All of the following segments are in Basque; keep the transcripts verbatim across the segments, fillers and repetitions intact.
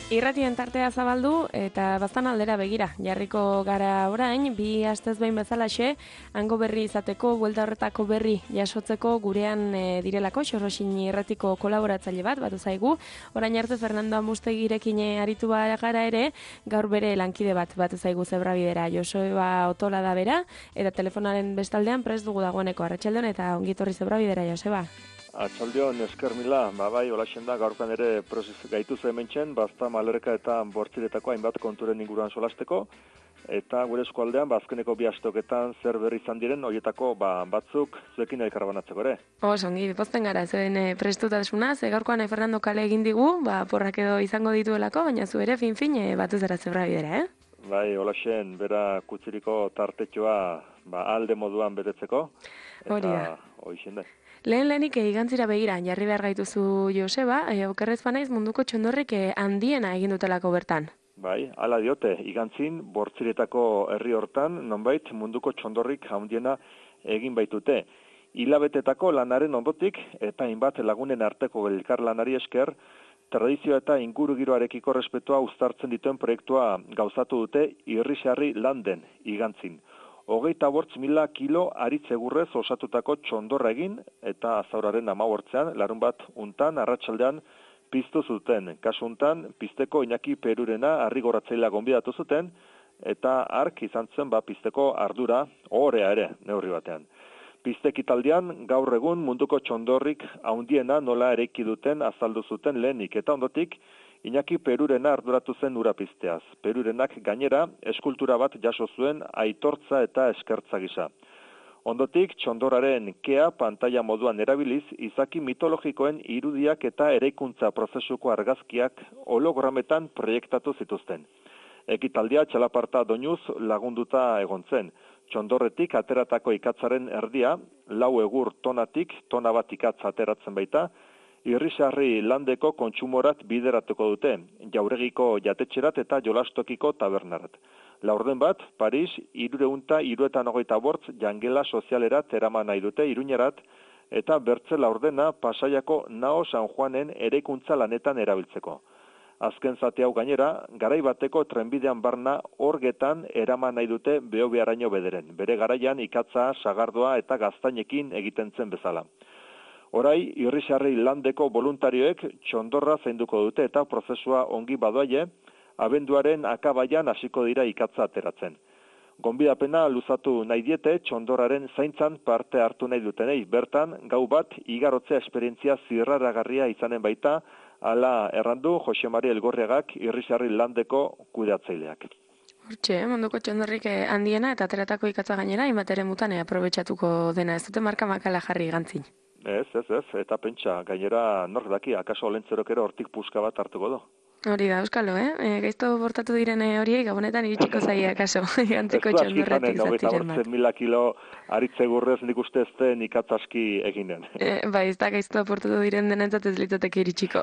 Irratien tartea zabaldu eta baztan aldera begira. Jarriko gara orain, bi astez behin bezalaxe, hango berri izateko, buelta horretako berri jasotzeko gurean e, direlako, Xorroxin irratiko kolaboratzaile bat, batu zaigu. Orain arte Fernando Amustegirekin aritu gara ere, gaur bere lankide bat, batu zaigu Zebrabidera. Joseba Otola da bera, eta telefonaren bestaldean prest dugu dagoeneko. Arratsaldeon eta ongitorri Zebrabidera, Joseba. Atxaldion, esker mila, babai, holaxen da, gaurkan ere proses gaitu hementxen, bazta malerka eta bortziretako hainbat konturen inguruan solasteko, eta gure eskualdean, bazkeneko bi astoketan zer berri izan diren, horietako ba, batzuk zuekin elkarbanatzeko ere. Os, ongi, pozten gara, zuen e, prestutasuna, ze gaurkoan Fernando kale egin digu, ba, porrak edo izango dituelako, baina zu ere fin-fin e, batu zara Zebrabidera, eh? Bai, holaxen, bera kutziriko tartetxoa ba, alde moduan betetzeko, eta hoixen da. Lehen lehenik igantzira begira, jarri behar gaituzu Joseba, e, okerrez banaiz munduko txondorrik e, handiena egin dutelako bertan. Bai, hala diote, igantzin, bortziretako herri hortan, nonbait munduko txondorrik handiena egin baitute. Hilabetetako lanaren ondotik, eta hainbat lagunen arteko elkar lanari esker, tradizio eta ingurugiroarekiko respetua uztartzen dituen proiektua gauzatu dute irrisarri landen igantzin. Hogeita bortz mila kilo aritzegurrez osatutako txondorra egin, eta azauraren amabortzean, larun bat untan, arratsaldean piztu zuten. Kasu untan, pizteko Iñaki Perurena arrigoratzailea gonbidatu zuten, eta ark izan zen ba pizteko ardura, ohorea ere, neurri batean. Piztekitaldian, gaur egun munduko txondorrik haundiena nola eraiki duten azaldu zuten lehenik, eta ondotik, Iñaki Perurena arduratu zen ura pizteaz. Perurenak gainera eskultura bat jaso zuen aitortza eta eskertza gisa. Ondotik, txondoraren kea pantalla moduan erabiliz, izaki mitologikoen irudiak eta eraikuntza prozesuko argazkiak hologrametan proiektatu zituzten. Ekitaldia txalaparta doinuz lagunduta egon zen. Txondorretik ateratako ikatzaren erdia, lau egur tonatik, tona bat ikatza ateratzen baita, irrisarri landeko kontsumorat bideratuko dute, jauregiko jatetxerat eta jolastokiko tabernarat. Laurden bat, Paris, irureunta, iruetan hogeita bortz, jangela sozialerat eraman nahi dute iruñerat, eta bertze laurdena Pasaiako Nao San Juanen eraikuntza lanetan erabiltzeko. Azken zati hau gainera, garai bateko trenbidean barna orgetan eraman nahi dute Behobiaraino bederen, bere garaian ikatza, sagardoa eta gaztainekin egiten zen bezala. Orai, irrisarri landeko voluntarioek txondorra zainduko dute eta prozesua ongi badoaie, abenduaren akabaian hasiko dira ikatza ateratzen. Gonbidapena luzatu nahi diete txondorraren zaintzan parte hartu nahi dutenei, bertan gau bat igarotzea esperientzia zirraragarria izanen baita, hala errandu Jose Mari Elgorriagak irrisarri landeko kudeatzaileak. Hortxe, munduko txondorrik handiena eta ateratako ikatza gainera, hainbat ere mutan aprobetxatuko dena, ez dute marka makala jarri gantzin. Ez, ez, ez, eta pentsa, gainera nork daki, akaso olentzerok ere hortik puska bat hartuko do. Hori da, euskalo, eh? E, Gaizto bortatu diren horiei, gabonetan iritsiko zaia, akaso, gantziko txondorretik zatiren bat. Mila kilo aritzegurrez nik uste ezte nik atzaski eginen. E, bai, ez da gaizto bortatu diren denentzat ez litzateke iritsiko.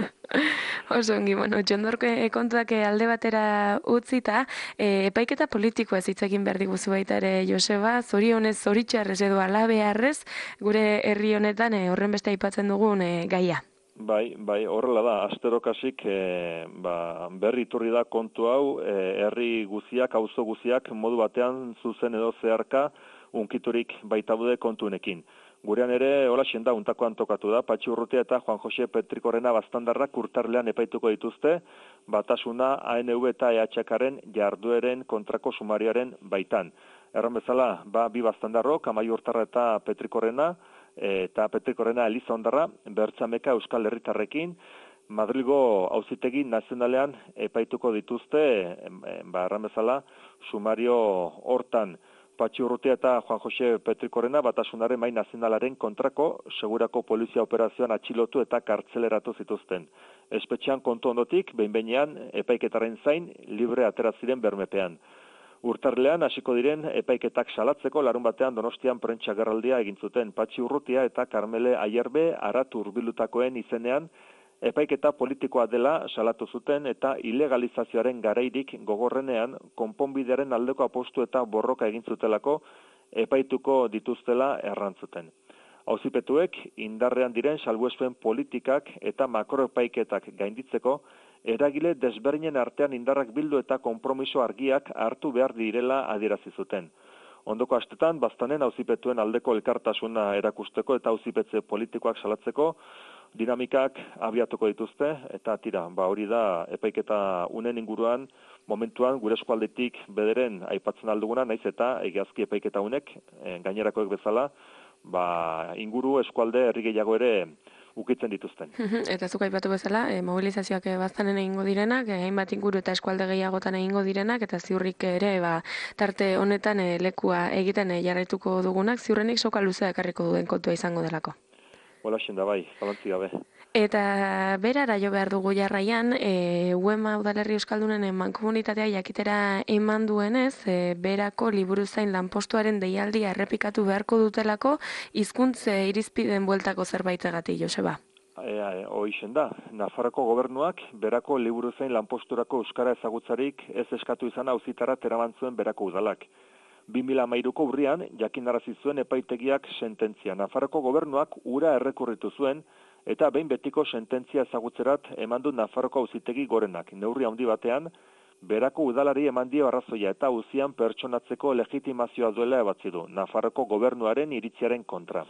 Oso ongi, bueno, txondorko kontuak alde batera utzita, e, epaiketa politikoa hitz egin behar diguzu baita ere, Joseba, zorionez, zoritxarrez edo alabearrez, gure herri honetan e, horren beste aipatzen dugun e, gaia. Bai, bai, horrela da, asterokasik e, ba, berri iturri da kontu hau, e, herri guziak, auzo guziak, modu batean zuzen edo zeharka unkiturik baitabude kontunekin. Gurean ere, hola xenda, untakoan tokatu da, Patxi Urrutia eta Juan Jose Petrikorena baztandarrak urtarlean epaituko dituzte, batasuna A N V eta E H K-aren jardueren kontrako sumariaren baitan. Erran bezala, ba, bi baztandarrok, Amaiu Urtarra eta Petrikorena, eta Petrikorena Eliza Ondarra, Bertxameka Euskal Herritarrekin, Madrilgo Auzitegi Nazionalean epaituko dituzte, ba, erran bezala, sumario hortan. Patxi Urrutia eta Juan Jose Petrikorena batasunaren mai nazionalaren kontrako segurako polizia operazioan atxilotu eta kartzeleratu zituzten. Espetxean kontu ondotik, behin-behinean epaiketaren zain libre atera ziren bermepean. Urtarlean hasiko diren epaiketak salatzeko larun batean Donostian prentsa gerraldia egin zuten. Patxi Urrutia eta Karmele Aierbe aratu hurbilutakoen izenean epaiketa politikoa dela salatu zuten eta ilegalizazioaren garairik gogorrenean konponbidearen aldeko apostu eta borroka egin zutelako epaituko dituztela errantzuten. Auzipetuek indarrean diren salbuespen politikak eta makroepaiketak gainditzeko eragile desberdinen artean indarrak bildu eta konpromiso argiak hartu behar direla adierazi zuten. Ondoko astetan, Baztanen auzipetuen aldeko elkartasuna erakusteko eta auzipetze politikoak salatzeko dinamikak abiatuko dituzte, eta tira, ba hori da epaiketa unen inguruan, momentuan gure eskualdetik bederen aipatzen alduguna, naiz eta egiazki epaiketa unek, e, gainerakoek bezala, ba inguru eskualde herri gehiago ere ukitzen dituzten. Eta zuk aipatu bezala, e, mobilizazioak Baztanen egingo direnak, e, hainbat inguru eta eskualde gehiagotan egingo direnak, eta ziurrik ere ba, tarte honetan e, lekua egiten e, jarraituko dugunak, ziurrenik soka luzea ekarriko duen kontua izango delako. Hola, da bai, zalantzi gabe. Eta berara jo behar dugu jarraian, e, Uema udalerri euskaldunen mankomunitatea jakitera eman duenez, e, berako liburuzain lanpostuaren deialdia errepikatu beharko dutelako, hizkuntze irizpideen bueltako zerbaitegatik, Joseba. E, e, Hoixen da, Nafarroko gobernuak berako liburuzain lanposturako euskara ezagutzarik ez eskatu izan auzitara teraman zuen berako udalak. bi mila hamairuko urrian, jakinarazi zuen epaitegiak sententzia. Nafarroko gobernuak ura errekurritu zuen, eta behin betiko sententzia ezagutzerat eman du Nafarroko auzitegi gorenak. Neurri handi batean, berako udalari eman dio arrazoia eta auzian pertsonatzeko legitimazioa duela ebatzi du, Nafarroko gobernuaren iritziaren kontra.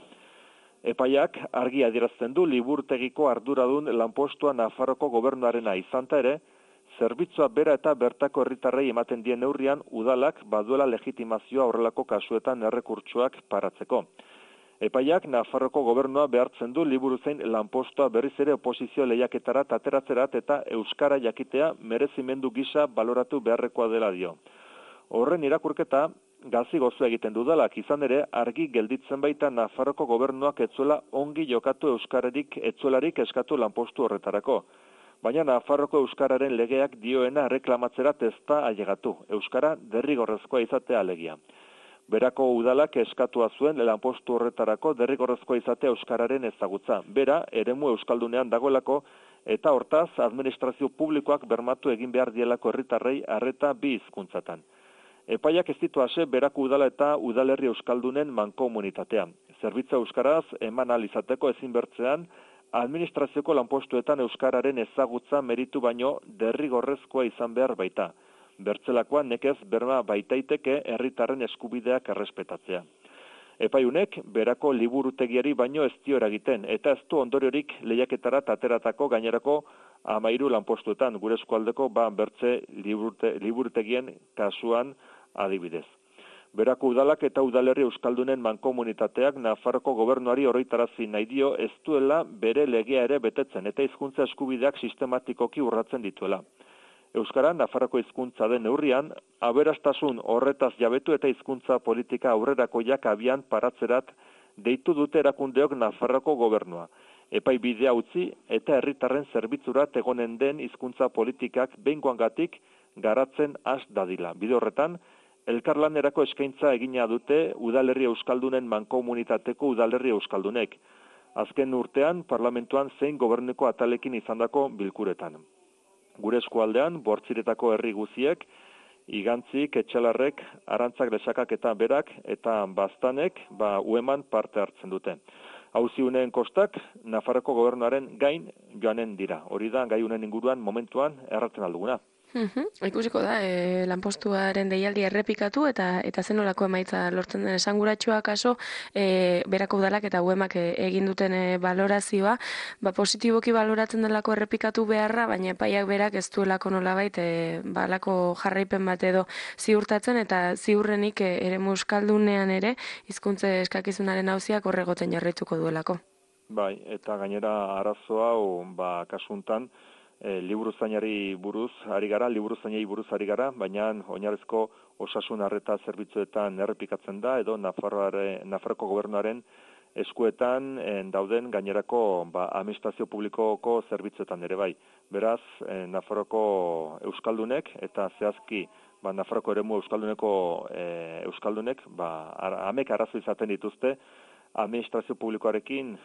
Epaiak argi adierazten du liburtegiko arduradun lanpostua Nafarroko gobernuarena izanta ere, zerbitzua bera eta bertako herritarrei ematen dien neurrian udalak baduela legitimazioa horrelako kasuetan errekurtsoak paratzeko. Epaiak Nafarroko gobernua behartzen du liburuzain lanpostua berriz ere oposizio lehiaketara tateratzerat eta euskara jakitea merezimendu gisa baloratu beharrekoa dela dio. Horren irakurketa gazi gozu egiten dudalak izan ere argi gelditzen baita Nafarroko gobernuak etzuela ongi jokatu euskararik etzuelarik eskatu lanpostu horretarako. Baina Nafarroko euskararen legeak dioena reklamatzerat ez da ailegatu, euskara derrigorrezkoa izatea alegia. Berako udalak eskatua zuen lanpostu horretarako derrigorrezkoa izatea euskararen ezagutza. Bera, eremu euskaldunean dagoelako eta hortaz administrazio publikoak bermatu egin behar dielako herritarrei arreta bi hizkuntzatan. Epaiak ez ditu ase berako udala eta udalerri euskaldunen mankomunitatea. Zerbitza euskaraz eman ahal izateko ezin bertzean, administrazioko lanpostuetan euskararen ezagutza meritu baino derrigorrezkoa izan behar baita. Bertzelakoa nekez berma baitaiteke herritarren eskubideak errespetatzea. Epaiunek berako liburutegiari baino ez dio eragiten eta ez du ondoriorik lehiaketara ateratako gainerako hamairu lanpostuetan gure eskualdeko ba bertze liburute, liburutegien kasuan adibidez. Berako udalak eta udalerri euskaldunen mankomunitateak Nafarroko gobernuari oroitarazi nahi dio ez duela bere legea ere betetzen eta hizkuntza eskubideak sistematikoki urratzen dituela. Euskara Nafarroko hizkuntza den neurrian, aberastasun horretaz jabetu eta hizkuntza politika aurrerakoiak abian paratzerat deitu dute erakundeok Nafarroko gobernua. Epai bidea utzi eta herritarren zerbitzurat egonen den hizkuntza politikak behingoangatik garatzen has dadila. Bide horretan, elkarlanerako eskaintza egina dute udalerri euskaldunen mankomunitateko udalerri euskaldunek. Azken urtean, parlamentuan zein gobernuko atalekin izandako bilkuretan. Gure eskualdean, Bortziretako herri guziek, Igantzik, Etxalarrek, Arantzak, Lesakak eta Berak, eta Baztanek, ba, ueman parte hartzen dute. Auzi unen kostak, Nafarroko gobernuaren gain joanen dira. Hori da, gai unen inguruan, momentuan, erraten alduguna. Uhum. Ikusiko da, e, lanpostuaren deialdi errepikatu eta eta zenolako emaitza lortzen den esanguratsua kaso e, berako udalak eta uemak e, egin duten e, balorazioa, ba, positiboki baloratzen delako errepikatu beharra, baina epaiak berak ez duelako nolabait e, balako jarraipen bat edo ziurtatzen eta ziurrenik e, eremu euskaldunean ere hizkuntze eskakizunaren auziak horregoten jarraituko duelako. Bai, eta gainera arazoa, o, ba, kasuntan, E, liburuzainari buruz ari gara, liburuzainei buruz ari gara, baina oinarrizko osasun arreta zerbitzuetan errepikatzen da, edo Nafarroko gobernuaren eskuetan en, dauden gainerako ba, administrazio publikoko zerbitzuetan ere bai. Beraz, e, Nafarroko euskaldunek eta zehazki ba, Nafarroko eremu euskalduneko e, euskaldunek ba, ar, amek arazo izaten dituzte administrazio publikoarekin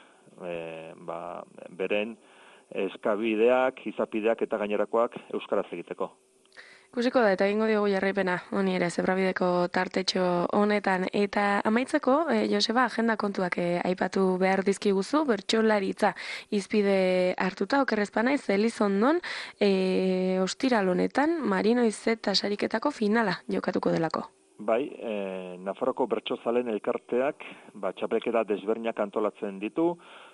e, ba, beren eskabideak, izapideak eta gainerakoak euskaraz egiteko. Ikusiko da, eta egingo diogu jarraipena, honi ere, zebrabideko tartetxo honetan. Eta amaitzeko, e, Joseba, agenda kontuak e, aipatu behar dizkiguzu, bertsolaritza izpide hartuta, okerrezpanaiz, Elizondon, e, ostiral honetan, Marino Izeta sariketako finala jokatuko delako. Bai, e, Nafarroko bertsozalen elkarteak, ba, txapelketa desberdinak antolatzen ditu,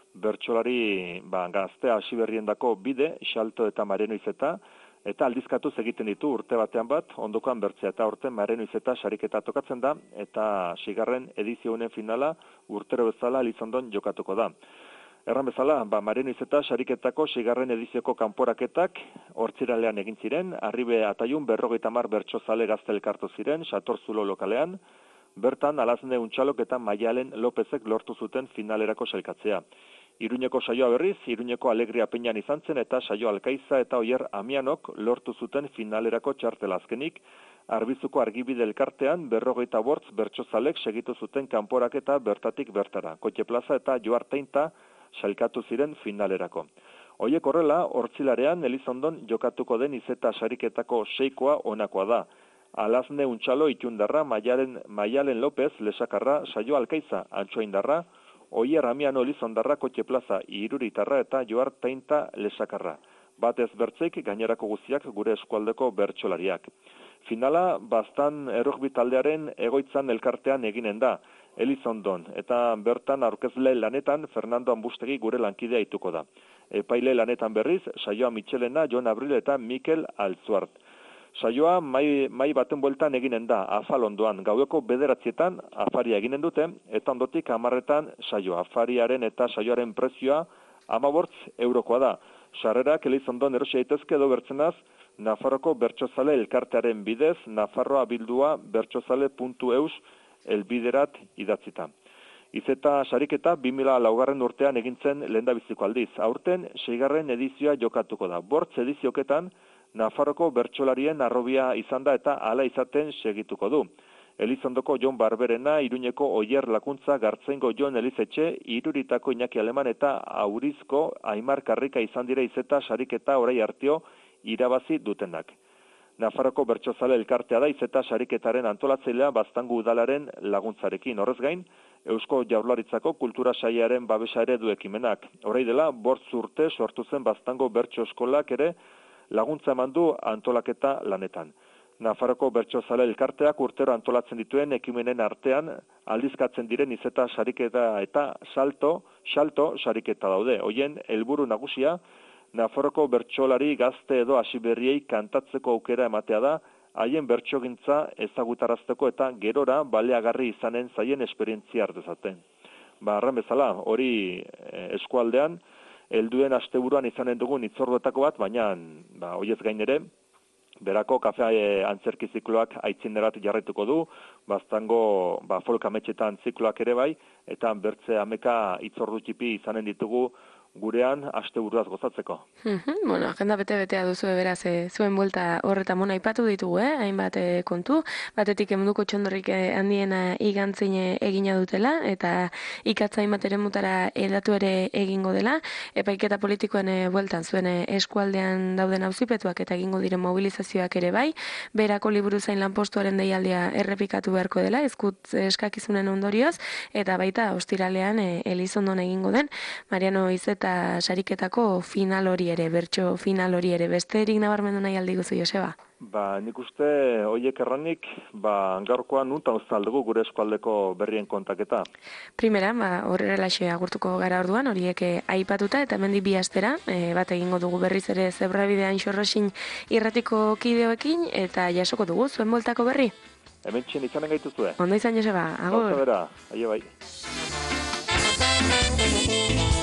bertsolari ba, gaztea hasi berriendako bide, Xalto eta Marino Izeta, eta aldizkatuz egiten ditu urte batean bat, ondokoan bertzea, eta urte Marino Izeta sariketa tokatzen da, eta sigarren edizio honen finala urtero bezala Elizondon jokatuko da. Erran bezala, ba, Marino Izeta sariketako sigarren edizioko kanporaketak hortziralean egin ziren, arribe ataiun berrogeita hamar bertsozale gazte elkartu ziren, Satorzulo lokalean, bertan Alazne Untxalok eta Maialen Lopezek lortu zuten finalerako sailkatzea. Iruñeko saioa berriz, Iruñeko Alegria Peñan izan zen eta saio Alkaiza eta Oier Amianok lortu zuten finalerako txartela azkenik, Arbizuko Argibide elkartean berrogeita bortz bertsozalek segitu zuten kanporaketa bertatik bertara. Kotxe Plaza eta Joarteinta sailkatu ziren finalerako. Hoiek horrela, hortzilarean Elizondon jokatuko den Izeta sariketako seikoa honakoa da. Alazne Untxalo Itxundarra, Maialen, Maialen López Lesakarra, saio Alkaiza Antxoaindarra, Oier Amiano Elizondarra, Kotxe Plaza Iruritarra eta Joarteinta Lesakarra. Batez bertzeik gainerako guztiak gure eskualdeko bertsolariak. Finala, bastan errugbi taldearen egoitzan elkartean eginen da, Elizondon, eta bertan aurkezle lanetan Fernando Ambustegi gure lankidea ituko da. Epaile lanetan berriz, saioa Michelena, Jon Abril eta Mikel Altzuart. Saioa mai, mai baten bueltan eginen da, afal ondoan, gaueko bederatzietan afaria eginen dute, eta ondotik hamarretan saioa. Afariaren eta saioaren prezioa hamabortz eurokoa da. Sarrerak Elizondon erosi daitezke edo bertzenaz, Nafarroko bertsozale elkartearen bidez, nafarroa bildua bertsozale puntu eus elbiderat idatzita. Izeta sariketa bi mila laugarren urtean egintzen lehendabiziko aldiz. Aurten, seigarren edizioa jokatuko da. Bortz edizioketan, Nafarroko bertsolarien arrobia izan da eta hala izaten segituko du. Elizondoko Jon Barberena, Iruñeko Oier Lakuntza, Gartzengo Jon Elizetxe, Iruritako Iñaki Aleman eta Aurizko Aimar Karrika izan dira Izeta sariketa orai arteo irabazi dutenak. Nafarroko bertsozale elkartea da Izeta sariketaren antolatzailea Baztango udalaren laguntzarekin. Horrez gain, Eusko Jaurlaritzako kultura sailaren babesa ere du ekimenak. Orai dela, bortz urte sortu zen Baztango bertso eskolak ere laguntza eman du antolaketa lanetan. Nafarroko bertsozale elkarteak urtero antolatzen dituen ekimenen artean aldizkatzen diren Izeta sariketa eta salto, salto sariketa daude. Hoien helburu nagusia, Nafarroko bertsolari gazte edo hasiberriei kantatzeko aukera ematea da, haien bertsogintza ezagutarazteko eta gerora baleagarri izanen zaien esperientzia hartezaten. Ba, arren bezala, hori eskualdean, helduen asteburuan izanen dugun itzorduetako bat, baina ba, hoiez gain ere, berako kafe e, antzerki zikloak aitzinderat jarraituko du, Baztango ba, folk ametxetan zikloak ere bai, eta bertze ameka itzordu txipi izanen ditugu gurean asteburuaz gozatzeko. Mm-hmm. Bueno, agenda bete-betea duzu beraz, e, zuen buelta horretan mona aipatu ditugu, eh? hainbat e, kontu, batetik emunduko txondorrik e, handiena igantzin egina dutela, eta ikatza hainbat ere mutara edatu ere egingo dela, epaiketa politikoen e, bueltan zuen e, eskualdean dauden auzipetuak eta egingo diren mobilizazioak ere bai, berako liburu zain lanpostuaren deialdia errepikatu beharko dela, ezkut eskakizunen ondorioz, eta baita ostiralean e, Elizondon egingo den, Mariano Izeta eta sariketako final hori ere, bertso final hori ere, besterik nabarmendu nahi aldi guzu, Joseba? Ba, nik uste, hoiek erranik, ba, gaurkoan nuntan uztaldugu gure eskualdeko berrien kontaketa. Primera, ba, horrelaxe agurtuko gara orduan, horiek aipatuta, eta hemendik bi astera, e, bat egingo dugu berriz ere zebrabidean xorrosin irratiko kideoekin, eta jasoko dugu, zuen boltako berri? Hemen txen izanen gaituzue. Ondo izan, Joseba, agur. Gauza bera, aio bai.